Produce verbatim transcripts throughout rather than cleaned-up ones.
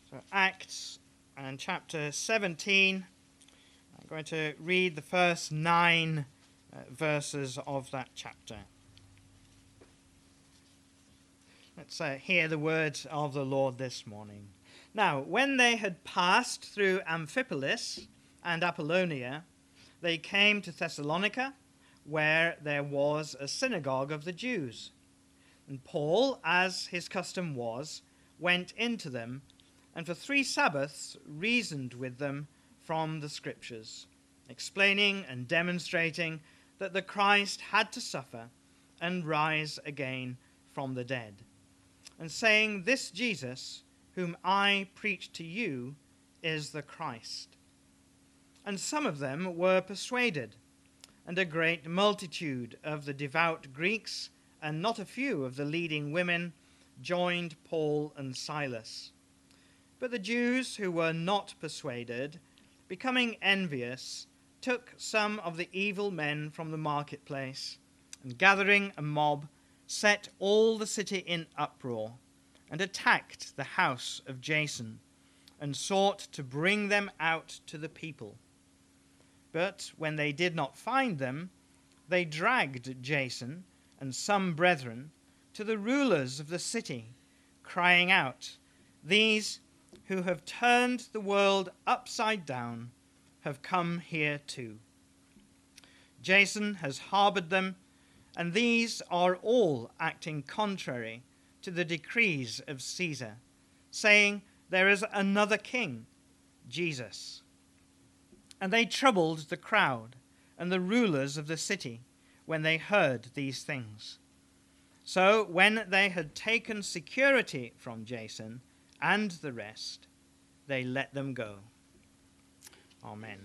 So Acts and chapter seventeen. I'm going to read the first nine uh, verses of that chapter. Let's uh, hear the words of the Lord this morning. Now, when they had passed through Amphipolis and Apollonia, they came to Thessalonica, where there was a synagogue of the Jews. And Paul, as his custom was, went into them, and for three Sabbaths reasoned with them from the Scriptures, explaining and demonstrating that the Christ had to suffer and rise again from the dead, and saying, "This Jesus, whom I preach to you, is the Christ." And some of them were persuaded, and a great multitude of the devout Greeks, and not a few of the leading women, joined Paul and Silas. But the Jews who were not persuaded, becoming envious, took some of the evil men from the marketplace, and gathering a mob, set all the city in uproar, and attacked the house of Jason, and sought to bring them out to the people. But when they did not find them, they dragged Jason and some brethren to the rulers of the city, crying out, "These who have turned the world upside down have come here too. Jason has harbored them, and these are all acting contrary to the decrees of Caesar, saying there is another king, Jesus." And they troubled the crowd and the rulers of the city when they heard these things. So when they had taken security from Jason and the rest, they let them go. Amen.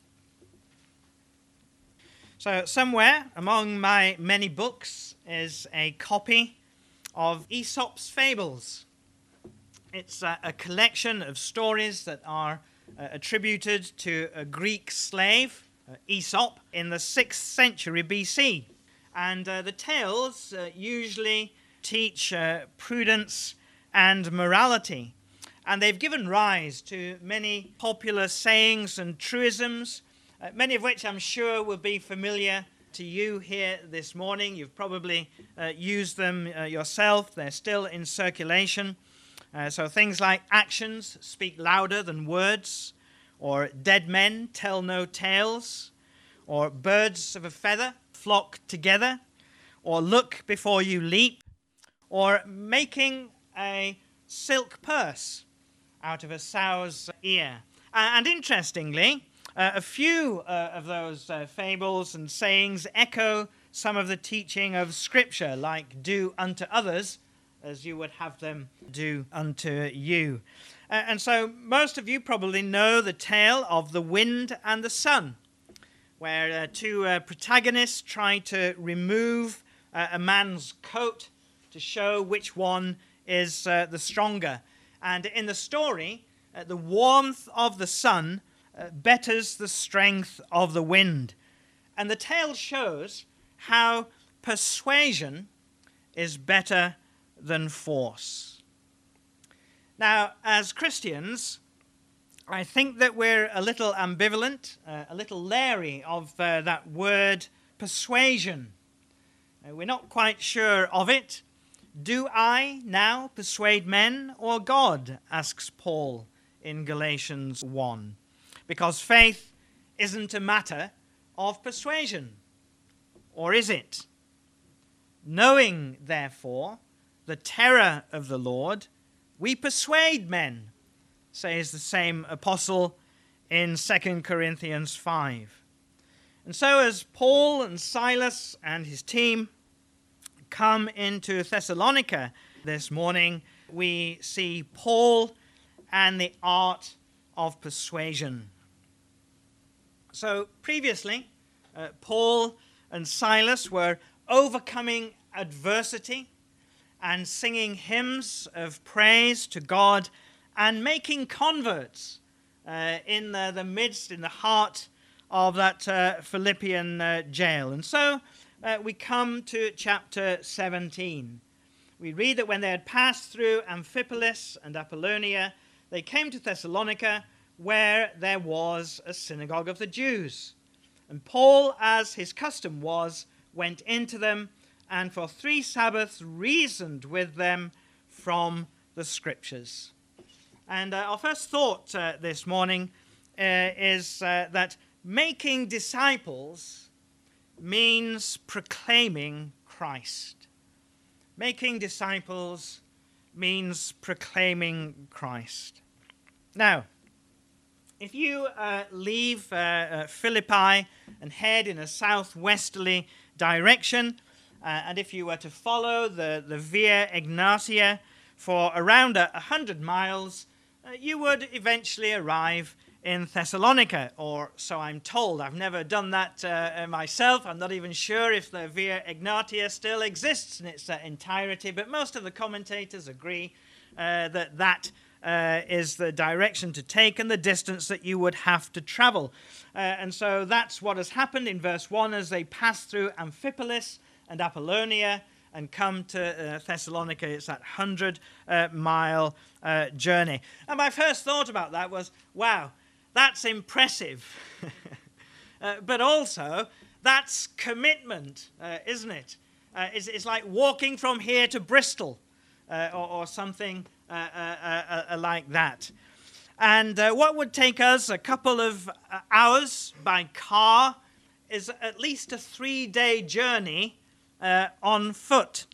So somewhere among my many books is a copy of Aesop's Fables. It's a, a collection of stories that are uh, attributed to a Greek slave, uh, Aesop, in the sixth century B C. And uh, the tales uh, usually teach uh, prudence and morality. And they've given rise to many popular sayings and truisms, uh, many of which I'm sure will be familiar to you here this morning. You've probably uh, used them uh, yourself. They're still in circulation. Uh, so things like actions speak louder than words, or dead men tell no tales, or birds of a feather flock together, or look before you leap, or making a silk purse out of a sow's ear. Uh, and interestingly, uh, a few uh, of those uh, fables and sayings echo some of the teaching of Scripture, like "do unto others as you would have them do unto you." Uh, and so most of you probably know the tale of the wind and the sun, where uh, two uh, protagonists try to remove uh, a man's coat to show which one is uh, the stronger. And in the story, uh, the warmth of the sun uh, betters the strength of the wind. And the tale shows how persuasion is better than force. Now, as Christians, I think that we're a little ambivalent, uh, a little leery of uh, that word persuasion. Uh, we're not quite sure of it. Do I now persuade men or God? Asks Paul in Galatians one. Because faith isn't a matter of persuasion. Or is it? Knowing, therefore, the terror of the Lord, we persuade men, says the same apostle in Second Corinthians five. And so as Paul and Silas and his team come into Thessalonica this morning, we see Paul and the art of persuasion. So previously, uh, Paul and Silas were overcoming adversity and singing hymns of praise to God and making converts uh, in the, the midst, in the heart of that uh, Philippian uh, jail. And so uh, we come to chapter seventeen. We read that when they had passed through Amphipolis and Apollonia, they came to Thessalonica, where there was a synagogue of the Jews. And Paul, as his custom was, went into them, and for three Sabbaths reasoned with them from the Scriptures. And uh, our first thought uh, this morning uh, is uh, that making disciples means proclaiming Christ. Making disciples means proclaiming Christ. Now, if you uh, leave uh, uh, Philippi and head in a southwesterly direction, uh, and if you were to follow the, the Via Egnatia for around a hundred miles, uh, you would eventually arrive in Thessalonica, or so I'm told. I've never done that uh, myself. I'm not even sure if the Via Egnatia still exists in its uh, entirety, but most of the commentators agree uh, that that uh, is the direction to take and the distance that you would have to travel. Uh, and so that's what has happened in verse one as they pass through Amphipolis and Apollonia and come to uh, Thessalonica. It's that hundred-mile uh, uh, journey. And my first thought about that was, wow, that's impressive. uh, but also, that's commitment, uh, isn't it? Uh, it's, it's like walking from here to Bristol uh, or, or something uh, uh, uh, uh, like that. And uh, what would take us a couple of uh, hours by car is at least a three-day journey uh, on foot.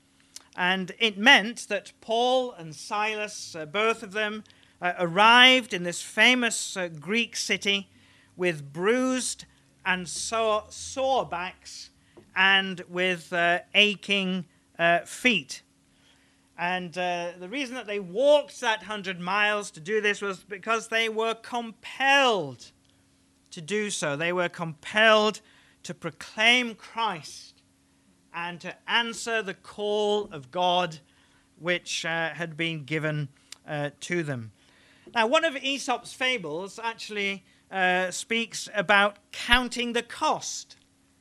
And it meant that Paul and Silas, uh, both of them, Uh, arrived in this famous uh, Greek city with bruised and sore, sore backs and with uh, aching uh, feet. And uh, the reason that they walked that hundred miles to do this was because they were compelled to do so. They were compelled to proclaim Christ and to answer the call of God which uh, had been given uh, to them. Now, one of Aesop's fables actually uh, speaks about counting the cost.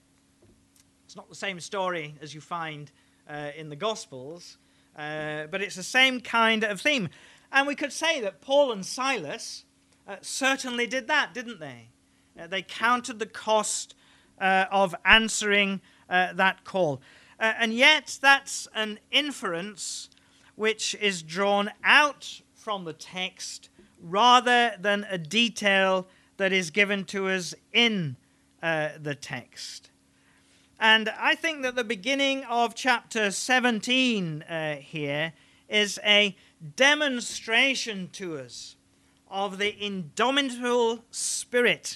It's not the same story as you find uh, in the Gospels, uh, but it's the same kind of theme. And we could say that Paul and Silas uh, certainly did that, didn't they? Uh, they counted the cost uh, of answering uh, that call. Uh, and yet, that's an inference which is drawn out from the text rather than a detail that is given to us in uh, the text. And I think that the beginning of chapter seventeen uh, here is a demonstration to us of the indomitable spirit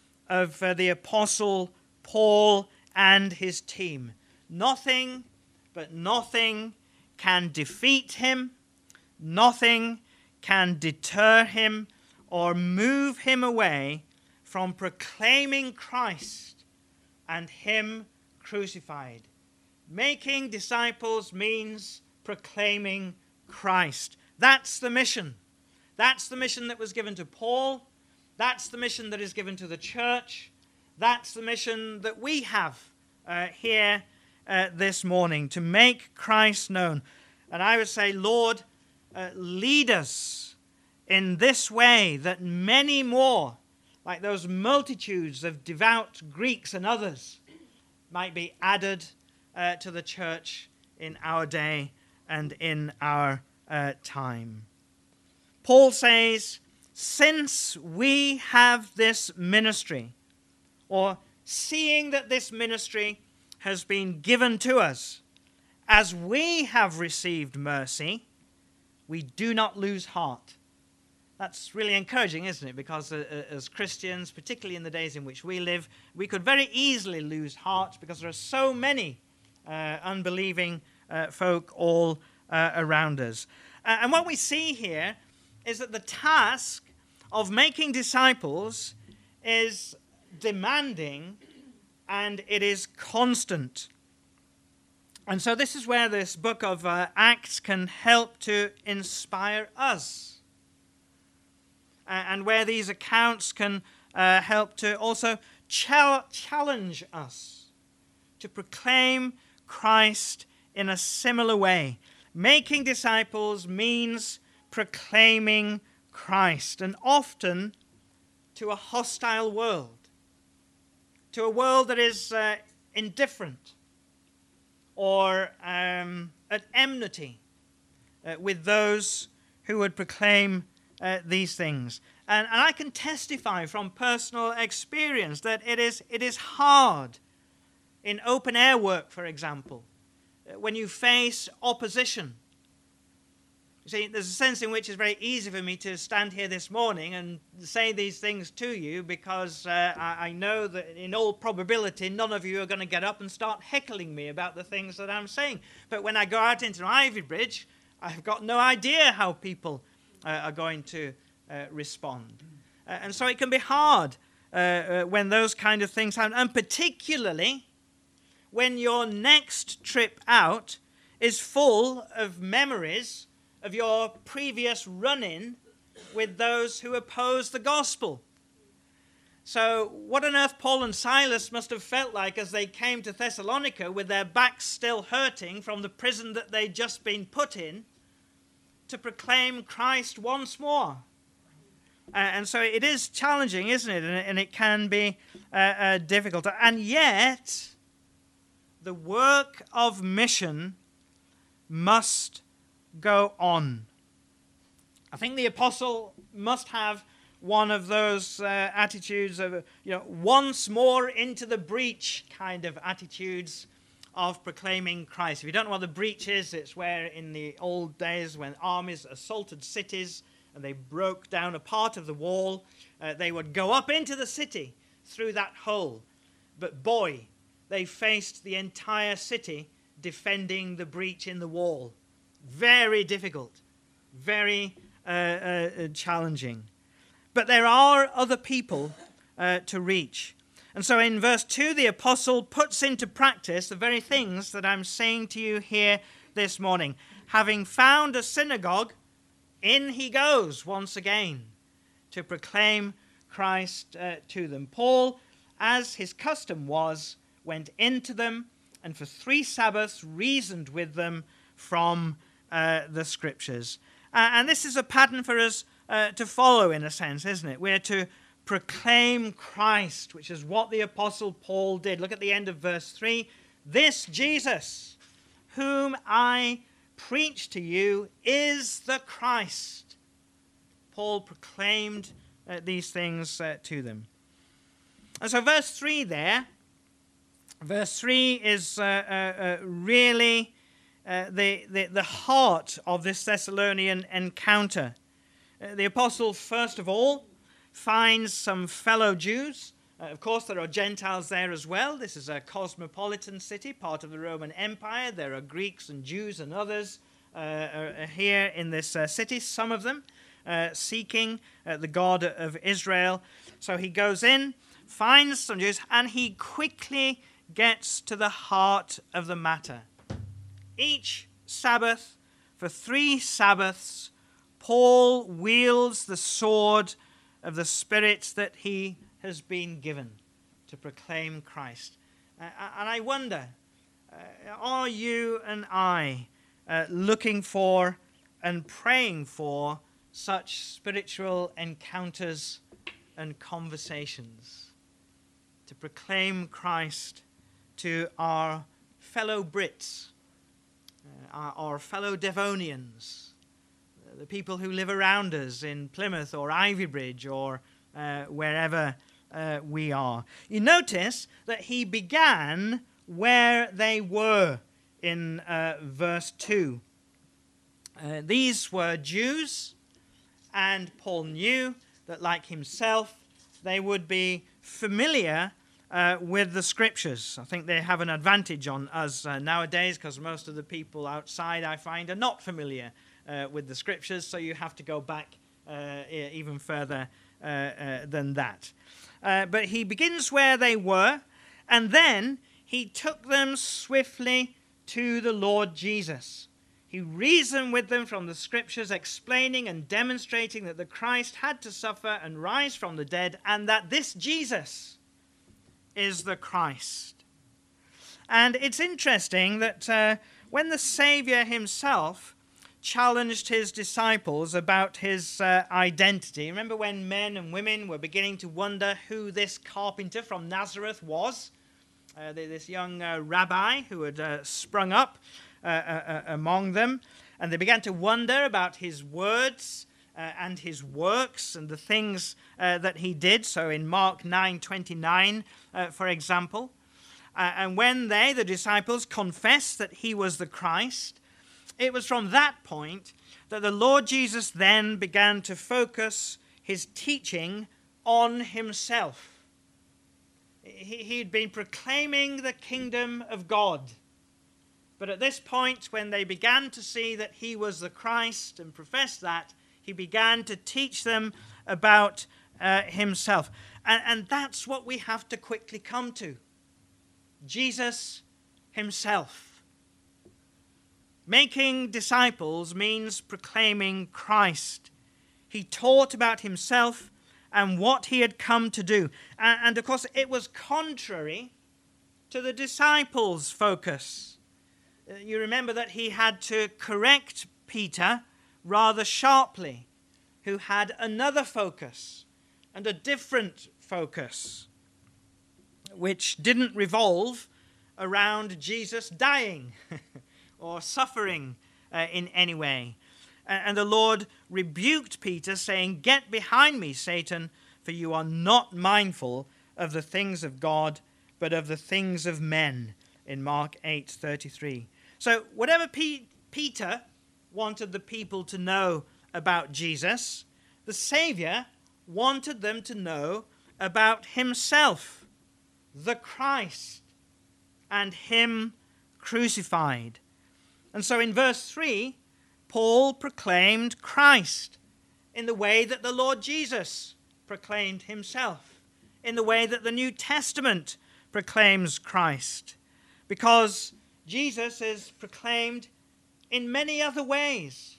of uh, the Apostle Paul and his team. Nothing but nothing can defeat him. Nothing can deter him or move him away from proclaiming Christ and him crucified. Making disciples means proclaiming Christ. That's the mission. That's the mission that was given to Paul. That's the mission that is given to the church. That's the mission that we have uh, here uh, this morning, to make Christ known. And I would say, Lord, Uh, lead us in this way that many more, like those multitudes of devout Greeks and others, might be added uh, to the church in our day and in our uh, time. Paul says, since we have this ministry, or seeing that this ministry has been given to us, as we have received mercy, we do not lose heart. That's really encouraging, isn't it? Because uh, as Christians, particularly in the days in which we live, we could very easily lose heart because there are so many uh, unbelieving uh, folk all uh, around us. Uh, and what we see here is that the task of making disciples is demanding and it is constant. And so this is where this book of uh, Acts can help to inspire us. Uh, and where these accounts can uh, help to also ch- challenge us to proclaim Christ in a similar way. Making disciples means proclaiming Christ, and often to a hostile world, to a world that is uh, indifferent or um, at enmity uh, with those who would proclaim uh, these things. And, and I can testify from personal experience that it is, it is hard in open air work, for example, when you face opposition. You see, there's a sense in which it's very easy for me to stand here this morning and say these things to you because uh, I, I know that in all probability none of you are going to get up and start heckling me about the things that I'm saying. But when I go out into Ivybridge, I've got no idea how people uh, are going to uh, respond. Uh, and so it can be hard uh, uh, when those kind of things happen, and particularly when your next trip out is full of memories of your previous run-in with those who oppose the gospel. So what on earth Paul and Silas must have felt like as they came to Thessalonica with their backs still hurting from the prison that they'd just been put in to proclaim Christ once more. Uh, and so it is challenging, isn't it? And, and it can be uh, uh, difficult. And yet, the work of mission must go on. I think the apostle must have one of those uh, attitudes of, you know, once more into the breach kind of attitudes of proclaiming Christ. If you don't know what the breach is, it's where in the old days when armies assaulted cities and they broke down a part of the wall, uh, they would go up into the city through that hole. But boy, they faced the entire city defending the breach in the wall. Very difficult, very uh, uh, challenging. But there are other people uh, to reach. And so in verse two, the apostle puts into practice the very things that I'm saying to you here this morning. Having found a synagogue, in he goes once again to proclaim Christ uh, to them. Paul, as his custom was, went into them and for three Sabbaths reasoned with them from uh, the Scriptures. Uh, and this is a pattern for us uh, to follow in a sense, isn't it? We're to proclaim Christ, which is what the Apostle Paul did. Look at the end of verse three. This Jesus, whom I preach to you, is the Christ. Paul proclaimed uh, these things uh, to them. And so verse three there, verse three is uh, uh, uh, really uh, the, the, the heart of this Thessalonian encounter. Uh, the apostle, first of all, finds some fellow Jews. Uh, of course, there are Gentiles there as well. This is a cosmopolitan city, part of the Roman Empire. There are Greeks and Jews and others uh, are here in this uh, city, some of them uh, seeking uh, the God of Israel. So he goes in, finds some Jews, and he quickly gets to the heart of the matter. Each Sabbath, for three Sabbaths, Paul wields the sword of the Spirit that he has been given to proclaim Christ. Uh, and I wonder, uh, are you and I uh, looking for and praying for such spiritual encounters and conversations to proclaim Christ to our fellow Brits, uh, our, our fellow Devonians, uh, the people who live around us in Plymouth or Ivybridge or uh, wherever uh, we are? You notice that he began where they were in uh, verse two. Uh, these were Jews, and Paul knew that, like himself, they would be familiar uh, with the Scriptures. I think they have an advantage on us uh, nowadays, because most of the people outside, I find, are not familiar uh, with the Scriptures, so you have to go back uh, even further uh, uh, than that. Uh, but he begins where they were, and then he took them swiftly to the Lord Jesus. He reasoned with them from the Scriptures, explaining and demonstrating that the Christ had to suffer and rise from the dead, and that this Jesus is the Christ. And it's interesting that uh, when the Savior himself challenged his disciples about his uh, identity. Remember when men and women were beginning to wonder who this carpenter from Nazareth was? Uh, this young uh, rabbi who had uh, sprung up uh, uh, among them. And they began to wonder about his words uh, and his works and the things uh, that he did. So in Mark nine twenty-nine, uh, for example. Uh, and when they, the disciples, confessed that he was the Christ, it was from that point that the Lord Jesus then began to focus his teaching on himself. He, he'd been proclaiming the kingdom of God. But at this point, when they began to see that he was the Christ and professed that, he began to teach them about uh, himself. And, and that's what we have to quickly come to. Jesus himself. Making disciples means proclaiming Christ. He taught about himself and what he had come to do. And, and of course, it was contrary to the disciples' focus. Uh, you remember that he had to correct Peter rather sharply, who had another focus and a different focus, which didn't revolve around Jesus dying or suffering uh, in any way. And the Lord rebuked Peter, saying, "Get behind me, Satan, for you are not mindful of the things of God, but of the things of men," in Mark eight thirty-three. So whatever P- Peter wanted the people to know about Jesus, the Savior wanted them to know about himself, the Christ, and him crucified. And so in verse three, Paul proclaimed Christ in the way that the Lord Jesus proclaimed himself, in the way that the New Testament proclaims Christ, because Jesus is proclaimed in many other ways.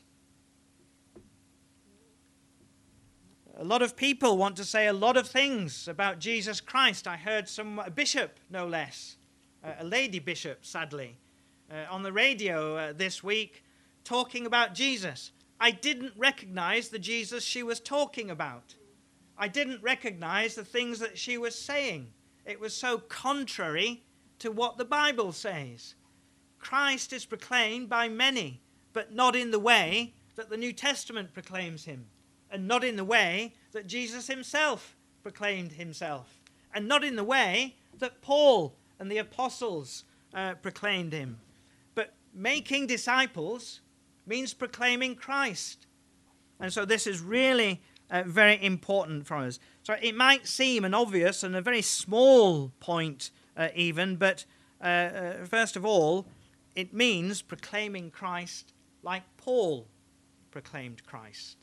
A lot of people want to say a lot of things about Jesus Christ. I heard some a bishop, no less, a lady bishop, sadly, uh, on the radio uh, this week, talking about Jesus. I didn't recognize the Jesus she was talking about. I didn't recognize the things that she was saying. It was so contrary to what the Bible says. Christ is proclaimed by many, but not in the way that the New Testament proclaims him, and not in the way that Jesus himself proclaimed himself, and not in the way that Paul and the apostles uh, proclaimed him. But making disciples means proclaiming Christ. And so this is really uh, very important for us. So it might seem an obvious and a very small point uh, even, but uh, uh, first of all, it means proclaiming Christ like Paul proclaimed Christ.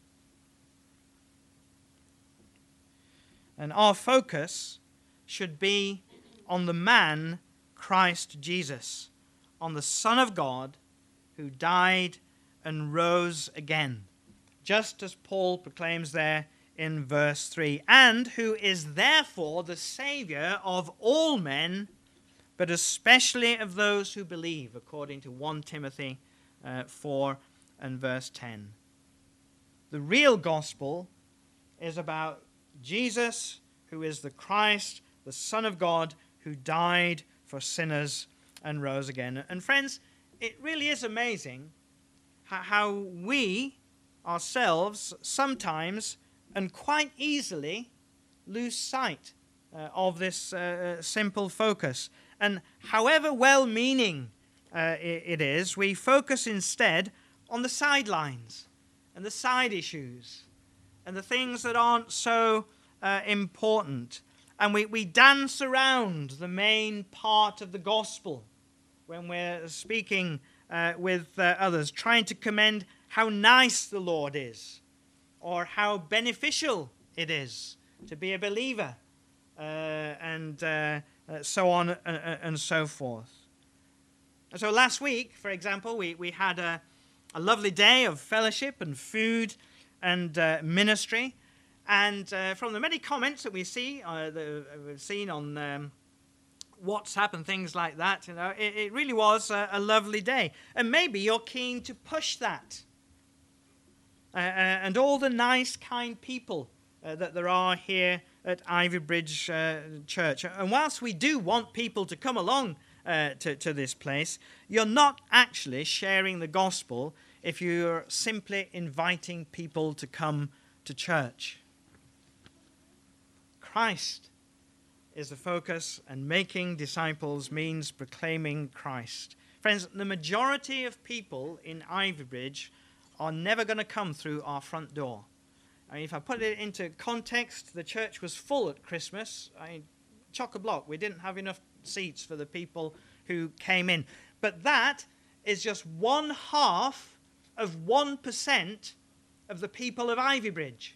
And our focus should be on the man Christ Jesus, on the Son of God, who died and rose again, just as Paul proclaims there in verse three, and who is therefore the Savior of all men, but especially of those who believe, according to First Timothy uh, four and verse ten. The real gospel is about Jesus, who is the Christ, the Son of God, who died for sinners and rose again. And friends, it really is amazing how we ourselves sometimes and quite easily lose sight uh, of this uh, simple focus. And however well-meaning uh, it is, we focus instead on the sidelines and the side issues and the things that aren't so uh, important. And we, we dance around the main part of the gospel when we're speaking uh, with uh, others, trying to commend how nice the Lord is, or how beneficial it is to be a believer, uh, and uh, uh, so on uh, and so forth. And so last week, for example, we, we had a, a lovely day of fellowship and food and uh, ministry. And uh, from the many comments that we see, uh, the, we've seen on um, WhatsApp and things like that. You know, it, it really was a, a lovely day. And maybe you're keen to push that. Uh, uh, and all the nice, kind people uh, that there are here at Ivy Bridge uh, Church. And whilst we do want people to come along uh, to, to this place, you're not actually sharing the gospel if you're simply inviting people to come to church. Christ is the focus, and making disciples means proclaiming Christ. Friends, the majority of people in Ivy Bridge are never going to come through our front door. I mean, if I put it into context, the church was full at Christmas. I mean, chock-a-block. We didn't have enough seats for the people who came in. But that is just one half of one percent of the people of Ivy Bridge.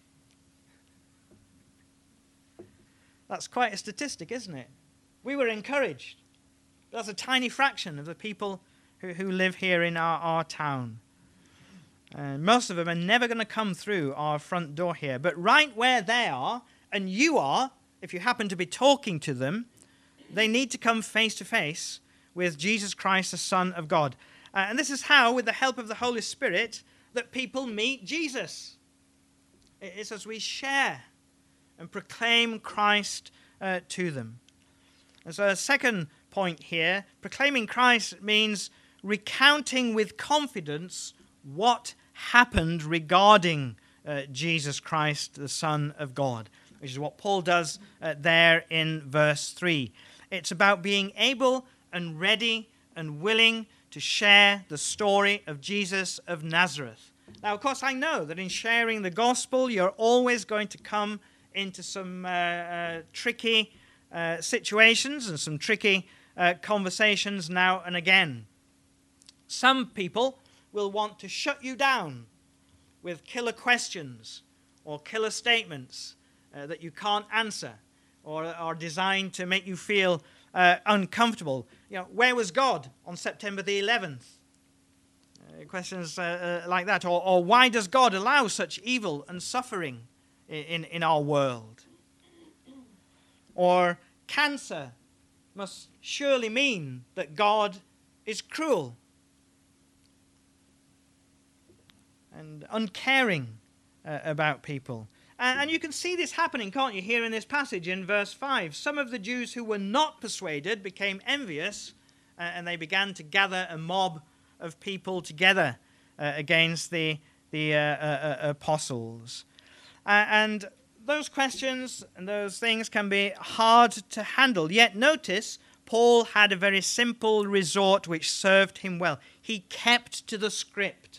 That's quite a statistic, isn't it? We were encouraged. That's a tiny fraction of the people who, who live here in our, our town. And most of them are never going to come through our front door here. But right where they are, and you are, if you happen to be talking to them, they need to come face to face with Jesus Christ, the Son of God. Uh, and this is how, with the help of the Holy Spirit, that people meet Jesus. It's as we share and proclaim Christ uh, to them. And so a second point here, proclaiming Christ means recounting with confidence what happened regarding uh, Jesus Christ, the Son of God, which is what Paul does uh, there in verse three. It's about being able and ready and willing to share the story of Jesus of Nazareth. Now, of course, I know that in sharing the gospel, you're always going to come into some uh, uh, tricky uh, situations and some tricky uh, conversations now and again. Some people will want to shut you down with killer questions or killer statements uh, that you can't answer or are designed to make you feel uh, uncomfortable. You know, where was God on September the eleventh? Uh, questions uh, uh, like that. Or, or why does God allow such evil and suffering in, in our world? Or cancer must surely mean that God is cruel and uncaring uh, about people. And, and you can see this happening, can't you, here in this passage in verse five. Some of the Jews who were not persuaded became envious, uh, and they began to gather a mob of people together uh, against the, the uh, uh, uh, apostles. Uh, and those questions and those things can be hard to handle. Yet notice, Paul had a very simple resort which served him well. He kept to the script.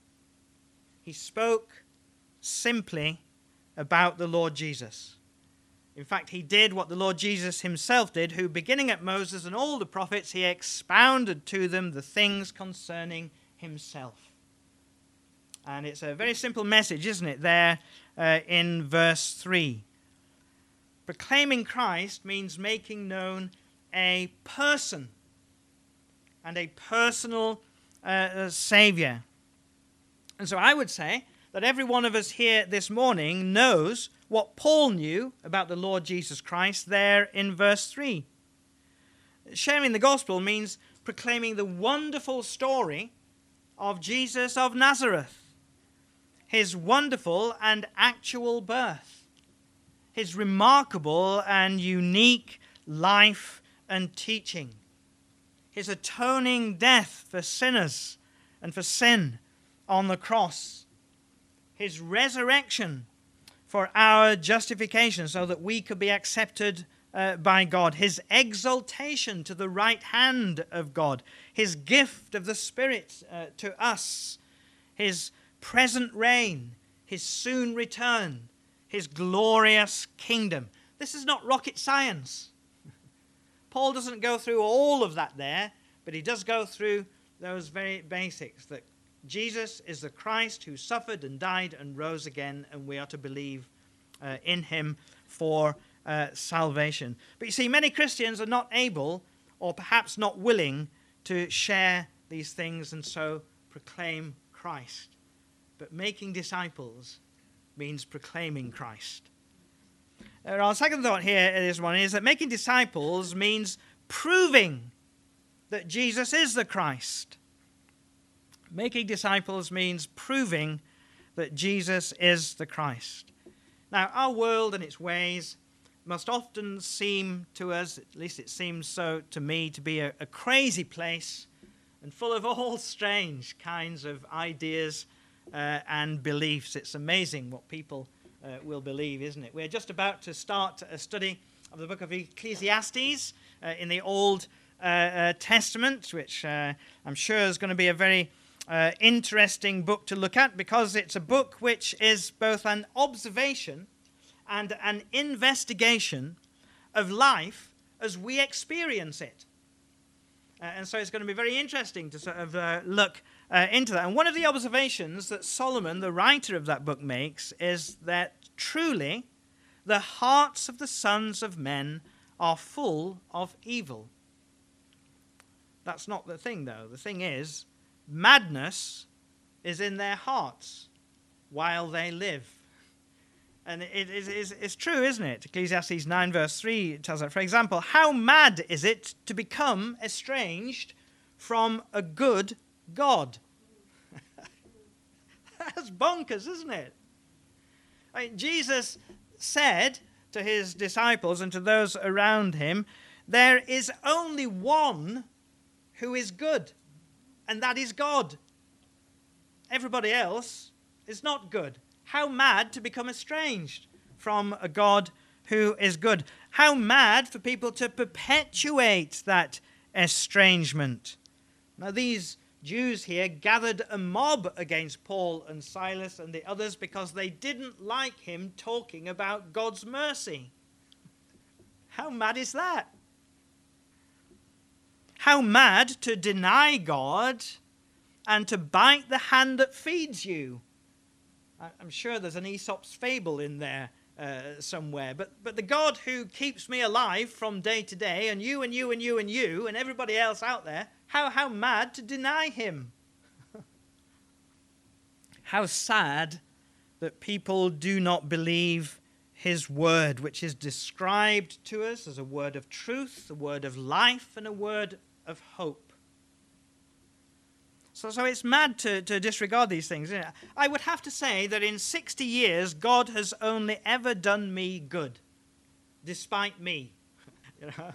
He spoke simply about the Lord Jesus. In fact, he did what the Lord Jesus himself did, who, beginning at Moses and all the prophets, he expounded to them the things concerning himself. And it's a very simple message, isn't it, there uh, in verse three. Proclaiming Christ means making known a person and a personal uh, Savior. And so I would say that every one of us here this morning knows what Paul knew about the Lord Jesus Christ there in verse three. Sharing the gospel means proclaiming the wonderful story of Jesus of Nazareth, his wonderful and actual birth, his remarkable and unique life and teaching, his atoning death for sinners and for sin on the cross, his resurrection for our justification so that we could be accepted uh, by God, his exaltation to the right hand of God, his gift of the Spirit uh, to us, his present reign, his soon return, his glorious kingdom. This is not rocket science. Paul doesn't go through all of that there, but he does go through those very basics, that Jesus is the Christ who suffered and died and rose again, and we are to believe uh, in him for uh, salvation. But you see, many Christians are not able, or perhaps not willing, to share these things and so proclaim Christ. But making disciples means proclaiming Christ. Uh, our second thought here this one is that making disciples means proving that Jesus is the Christ. Making disciples means proving that Jesus is the Christ. Now, our world and its ways must often seem to us, at least it seems so to me, to be a, a crazy place and full of all strange kinds of ideas uh, and beliefs. It's amazing what people uh, will believe, isn't it? We're just about to start a study of the book of Ecclesiastes uh, in the Old uh, uh, Testament, which uh, I'm sure is going to be a very uh, interesting book to look at, because it's a book which is both an observation and an investigation of life as we experience it. Uh, and so it's going to be very interesting to sort of uh, look uh, into that. And one of the observations that Solomon, the writer of that book, makes is that truly the hearts of the sons of men are full of evil. That's not the thing, though. The thing is, madness is in their hearts while they live. And it is it, it's true, isn't it? Ecclesiastes nine verse three tells that. For example, how mad is it to become estranged from a good God? That's bonkers, isn't it? I mean, Jesus said to his disciples and to those around him, there is only one who is good, and that is God. Everybody else is not good. How mad to become estranged from a God who is good. How mad for people to perpetuate that estrangement. Now, these Jews here gathered a mob against Paul and Silas and the others because they didn't like him talking about God's mercy. How mad is that? How mad to deny God and to bite the hand that feeds you. I'm sure there's an Aesop's fable in there uh, somewhere. But, but the God who keeps me alive from day to day, and you and you and you and you and everybody else out there, how, how mad to deny him. How sad that people do not believe his word, which is described to us as a word of truth, a word of life, and a word of hope. So, so it's mad to, to disregard these things. Isn't it? I would have to say that in sixty years, God has only ever done me good, despite me. You know,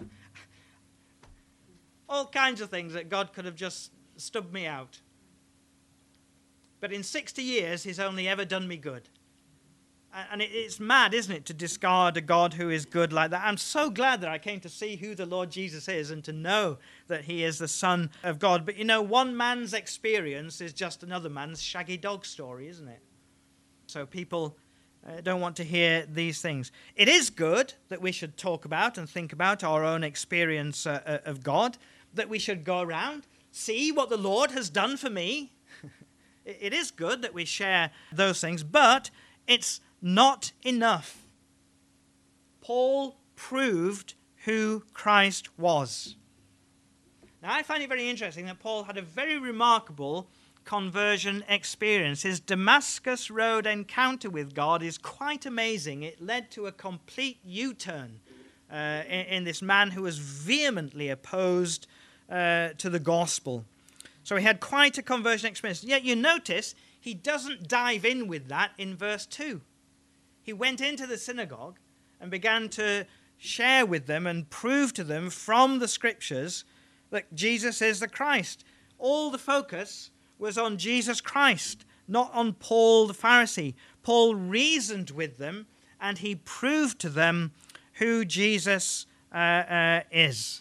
all kinds of things that God could have just stubbed me out. But in sixty years, he's only ever done me good. And it's mad, isn't it, to discard a God who is good like that. I'm so glad that I came to see who the Lord Jesus is and to know that he is the Son of God. But you know, one man's experience is just another man's shaggy dog story, isn't it? So people uh, don't want to hear these things. It is good that we should talk about and think about our own experience uh, of God, that we should go around, see what the Lord has done for me. It is good that we share those things, but it's not enough. Paul proved who Christ was. Now, I find it very interesting that Paul had a very remarkable conversion experience. His Damascus Road encounter with God is quite amazing. It led to a complete U-turn uh, in, in this man who was vehemently opposed uh, to the gospel. So he had quite a conversion experience. Yet you notice he doesn't dive in with that in verse two. He went into the synagogue and began to share with them and prove to them from the scriptures that Jesus is the Christ. All the focus was on Jesus Christ, not on Paul the Pharisee. Paul reasoned with them and he proved to them who Jesus uh, uh, is.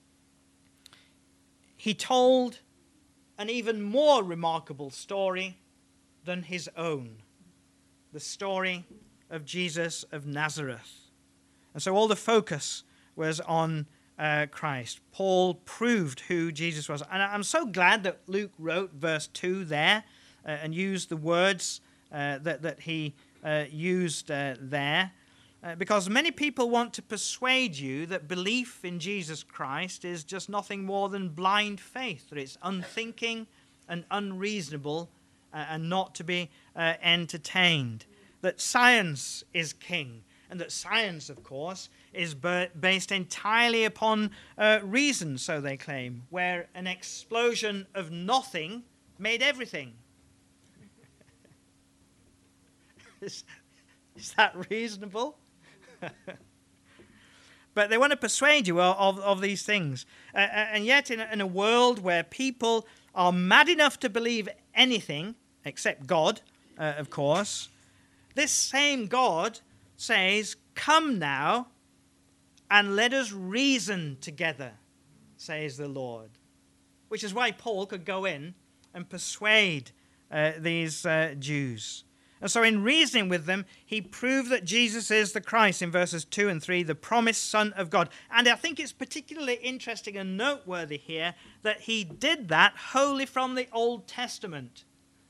He told an even more remarkable story than his own, the story of Jesus of Nazareth. And so all the focus was on uh, Christ. Paul proved who Jesus was. And I'm so glad that Luke wrote verse two there uh, and used the words uh, that, that he uh, used uh, there. Uh, because many people want to persuade you that belief in Jesus Christ is just nothing more than blind faith, that it's unthinking and unreasonable uh, and not to be uh, entertained. That science is king, and that science, of course, is based entirely upon uh, reason, so they claim, where an explosion of nothing made everything. is, is that reasonable? But they want to persuade you of, of these things. Uh, and yet, in a, in a world where people are mad enough to believe anything, except God, uh, of course, this same God says, "Come now, and let us reason together," says the Lord. Which is why Paul could go in and persuade uh, these uh, Jews. And so in reasoning with them, he proved that Jesus is the Christ in verses two and three, the promised Son of God. And I think it's particularly interesting and noteworthy here that he did that wholly from the Old Testament.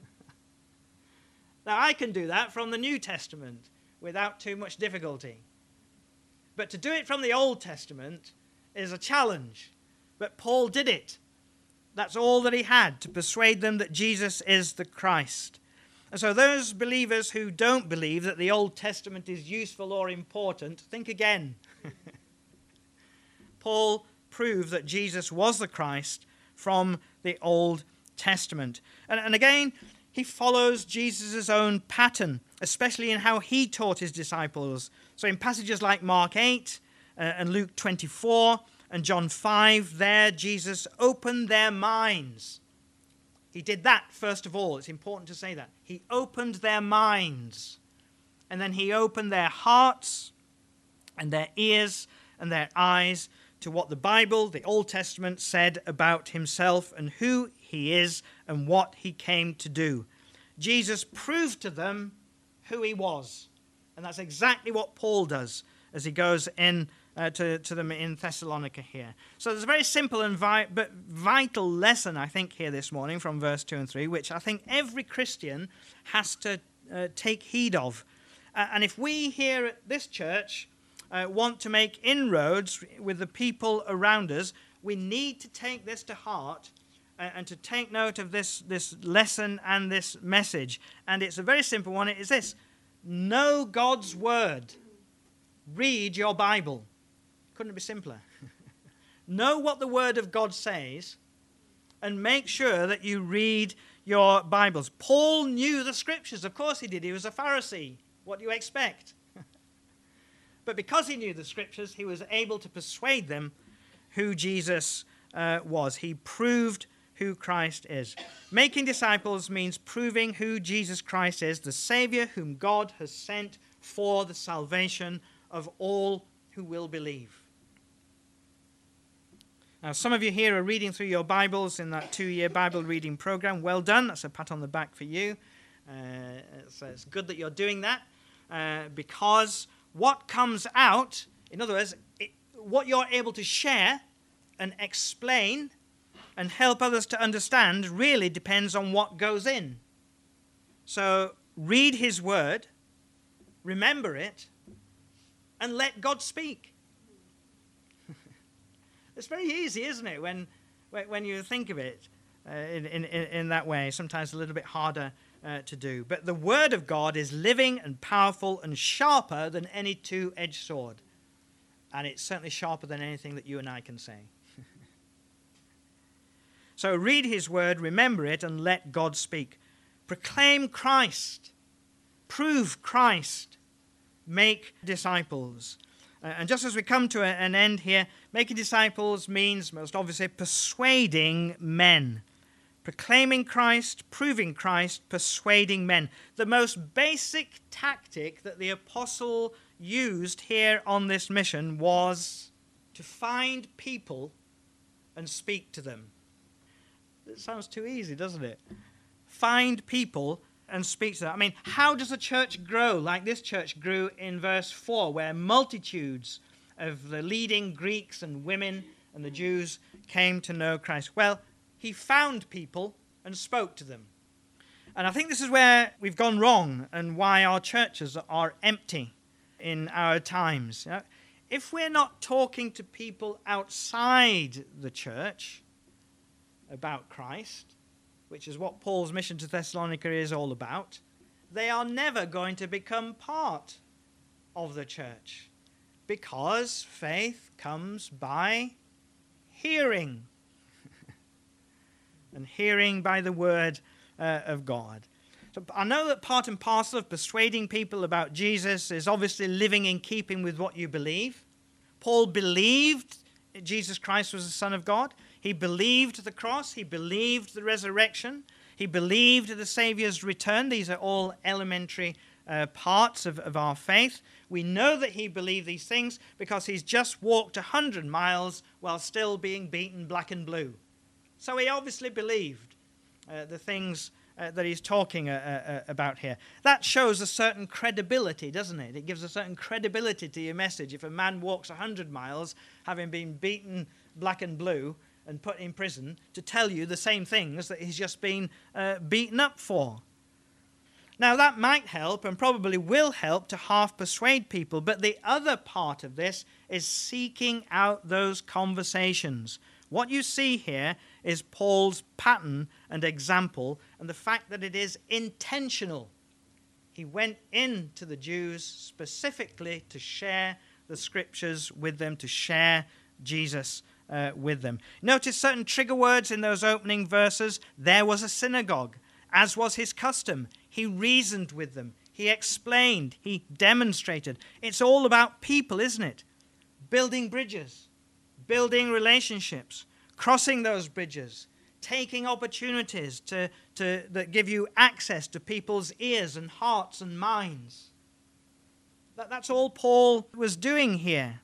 Now, I can do that from the New Testament without too much difficulty. But to do it from the Old Testament is a challenge. But Paul did it. That's all that he had, to persuade them that Jesus is the Christ. And so those believers who don't believe that the Old Testament is useful or important, think again. Paul proved that Jesus was the Christ from the Old Testament. And, and again, he follows Jesus' own pattern, especially in how he taught his disciples. So in passages like Mark eight uh, and Luke twenty-four and John five, there Jesus opened their minds. He did that first of all. It's important to say that. He opened their minds. And then he opened their hearts and their ears and their eyes to what the Bible, the Old Testament, said about himself and who he is and what he came to do. Jesus proved to them who he was. And that's exactly what Paul does as he goes in uh, to, to them in Thessalonica here. So there's a very simple and vi- but vital lesson, I think, here this morning from verse two and three, which I think every Christian has to uh, take heed of. Uh, and if we here at this church uh, want to make inroads with the people around us, we need to take this to heart uh, and to take note of this, this lesson and this message. And it's a very simple one. It is this: know God's word. Read your Bible. Couldn't it be simpler? Know what the Word of God says and make sure that you read your Bibles. Paul knew the Scriptures. Of course he did. He was a Pharisee. What do you expect? But because he knew the Scriptures, he was able to persuade them who Jesus uh, was. He proved who Christ is. Making disciples means proving who Jesus Christ is, the Savior whom God has sent for the salvation of all who will believe. Now, some of you here are reading through your Bibles in that two-year Bible reading program. Well done. That's a pat on the back for you. Uh, it's, it's good that you're doing that uh, because what comes out, in other words, it, what you're able to share and explain and help others to understand really depends on what goes in. So read his word, remember it, and let God speak. It's very easy, isn't it, when when you think of it uh, in, in, in that way. Sometimes a little bit harder uh, to do. But the word of God is living and powerful and sharper than any two-edged sword. And it's certainly sharper than anything that you and I can say. So read his word, remember it, and let God speak. Proclaim Christ. Prove Christ. Make disciples. Uh, and just as we come to a, an end here, making disciples means, most obviously, persuading men. Proclaiming Christ, proving Christ, persuading men. The most basic tactic that the apostle used here on this mission was to find people and speak to them. It sounds too easy, doesn't it? Find people and speak to them. I mean, how does a church grow like this church grew in verse four, where multitudes of the leading Greeks and women and the Jews came to know Christ? Well, he found people and spoke to them. And I think this is where we've gone wrong and why our churches are empty in our times. You know, if we're not talking to people outside the church about Christ, which is what Paul's mission to Thessalonica is all about, they are never going to become part of the church, because faith comes by hearing, and hearing by the word uh, of God. So I know that part and parcel of persuading people about Jesus is obviously living in keeping with what you believe. Paul believed Jesus Christ was the Son of God. He believed the cross. He believed the resurrection. He believed the Savior's return. These are all elementary uh, parts of, of our faith. We know that he believed these things because he's just walked one hundred miles while still being beaten black and blue. So he obviously believed uh, the things uh, that he's talking uh, uh, about here. That shows a certain credibility, doesn't it? It gives a certain credibility to your message. If a man walks one hundred miles, having been beaten black and blue and put in prison, to tell you the same things that he's just been uh, beaten up for. Now, that might help and probably will help to half persuade people, but the other part of this is seeking out those conversations. What you see here is Paul's pattern and example, and the fact that it is intentional. He went into the Jews specifically to share the scriptures with them, to share Jesus uh, with them. Notice certain trigger words in those opening verses. There was a synagogue, as was his custom. He reasoned with them. He explained. He demonstrated. It's all about people, isn't it? Building bridges, building relationships, crossing those bridges, taking opportunities to, to, that give you access to people's ears and hearts and minds. That, that's all Paul was doing here.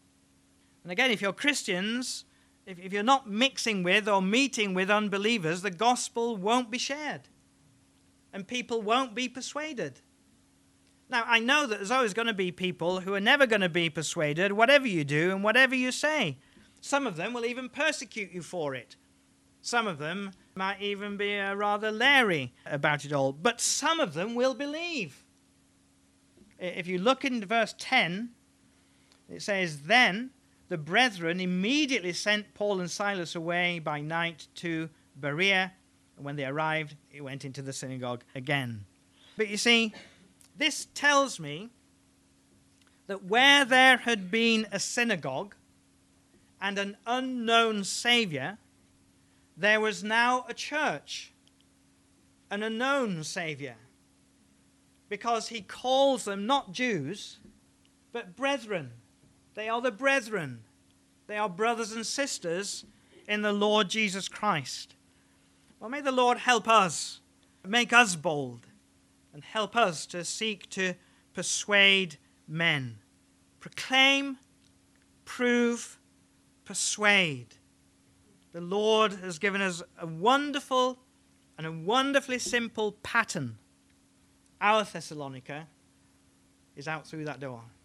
And again, if you're Christians, if, if you're not mixing with or meeting with unbelievers, the gospel won't be shared. And people won't be persuaded. Now, I know that there's always going to be people who are never going to be persuaded, whatever you do and whatever you say. Some of them will even persecute you for it. Some of them might even be uh, rather leery about it all. But some of them will believe. If you look in verse ten, it says, Then the brethren immediately sent Paul and Silas away by night to Berea. And when they arrived, he went into the synagogue again. But you see, this tells me that where there had been a synagogue and an unknown Savior, there was now a church, an unknown Savior. Because he calls them not Jews, but brethren. They are the brethren. They are brothers and sisters in the Lord Jesus Christ. Well, may the Lord help us, make us bold, and help us to seek to persuade men. Proclaim, prove, persuade. The Lord has given us a wonderful and a wonderfully simple pattern. Our Thessalonica is out through that door.